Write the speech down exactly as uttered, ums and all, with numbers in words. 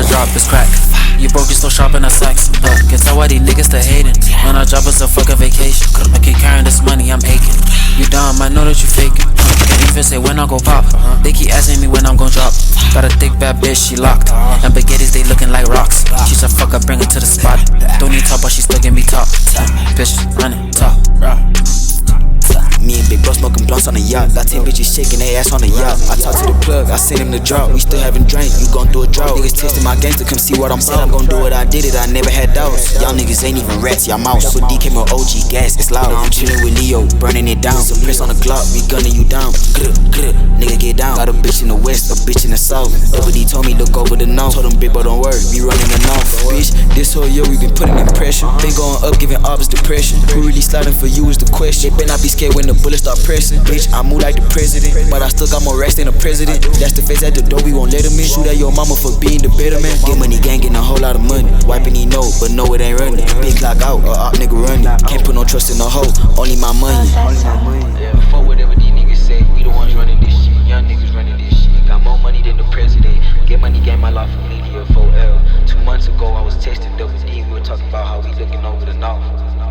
drop is crack. You broke, you still sharpen the sacks. Look, can tell why these niggas still hating. When I drop, it's a fucking vacation. I keep carrying this money, I'm aching. You dumb, I know that you faking. You feel say when I go pop. They keep asking me when I'm gon' drop. Got a thick bad bitch, she locked. And baguettes, they looking like rocks. She said fuck her, bring her to the spot. Don't need top, but she still give me top. Bitch, running top. Me and Big Bro smoking blunts on the yacht. Got ten bitches shaking their ass on the yacht. I talk to the plug, I send him the drop. We still haven't drank, you gon' through a drought. Niggas testing my gangster, come see what I'm saying. I'm gon' do it, I did it, I never had doubts. Y'all niggas ain't even rats, y'all mouse. Double D came with O G gas, it's loud. Now I'm chillin' with Leo, burning it down. Suppress on the Glock, we gunning you down. Grr, grr, nigga get down. Got a bitch in the west, a bitch in the south. Double D told me look over the north. Told him Big Bro don't worry, we running the north. Bitch, this whole year we been putting in pressure. Been going up, giving ops depression. Who really sliding for you is the question. Better not be scared when the bullets start pressing. Bitch, I move like the president, but I still got more racks than the president. That's the face at the door, we won't let him in. Shoot at your mama for being the better man. Get money gang, getting a whole lot of money. Wiping he know, but know it ain't running. Big clock out, or op nigga running. Can't put no trust in the hoe, only my money. Yeah, fuck whatever these niggas say, we the ones running this shit. Young niggas running this shit. Got more money than the president. Get money, gain my life from media four L. Two months ago, I was texting Double D. We were talking about how we looking over the north.